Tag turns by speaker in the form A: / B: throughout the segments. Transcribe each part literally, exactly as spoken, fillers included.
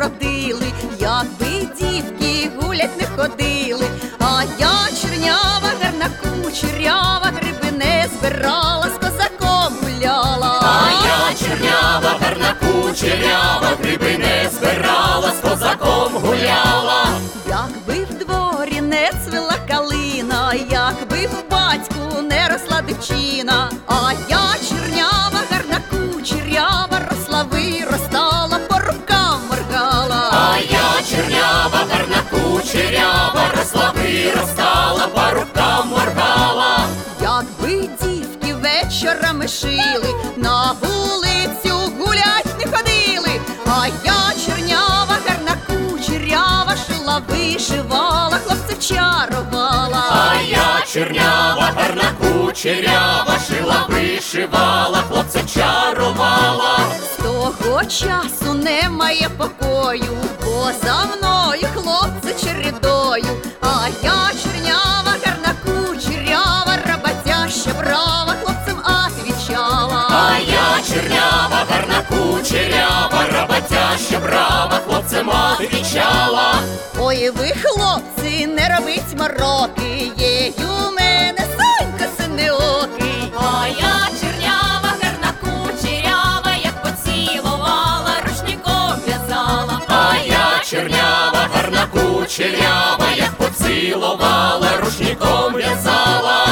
A: родили, якби дівки гулять не ходили. А я чорнява, гарна кучерява, гриби не збирала, з козаком гуляла.
B: А я чорнява, гарна кучерява, гриби не збирала, з козаком гуляла.
A: Якби в дворі не цвіла калина, якби в батьку не росла дівчина. А я чорнява, гарна кучерява, росла виростала, по рукам моргала.
B: А я чорнява, гарна кучерява, росла виростала, по рукам моргала.
A: Якби дівки вечорами шили, на вулицю гулять не ходили. А я чорнява, гарна кучерява, шила, вишивала, хлопців чарувала.
B: А я чорнява, гарна кучерява, шила, вишивала, хлопців чарувала.
A: З того часу немає покою, бо за мною хлопці чередою. А я чорнява, гарна кучерява, роботяща, брава, хлопцям отвічала.
B: А я чорнява, гарна кучерява, роботяща, брава, хлопцям отвічала.
A: Ой, ви, хлопці, не робіть мороки, є у мене сонька синеокий.
C: А я чорнява, гарна кучерява, як поцілувала, рушником в'язала.
B: А я чорнява, гарна кучерява, як поцілувала, рушником в'язала.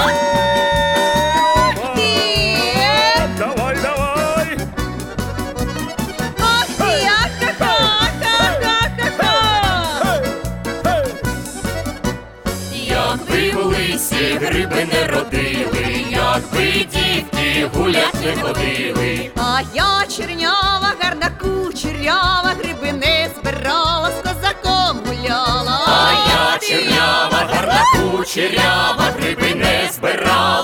D: Давай, давай!
A: Ах ти, я, ха-ха-ха-ха-ха-ха!
B: Якби в лисі гриби не родили, якби дівки гулять не ходили.
A: А я чорнява, гарна кучерява, гриби не збирала, з козаком гуляла.
B: А я чорнява, гарна кучерява, гриби не збирала,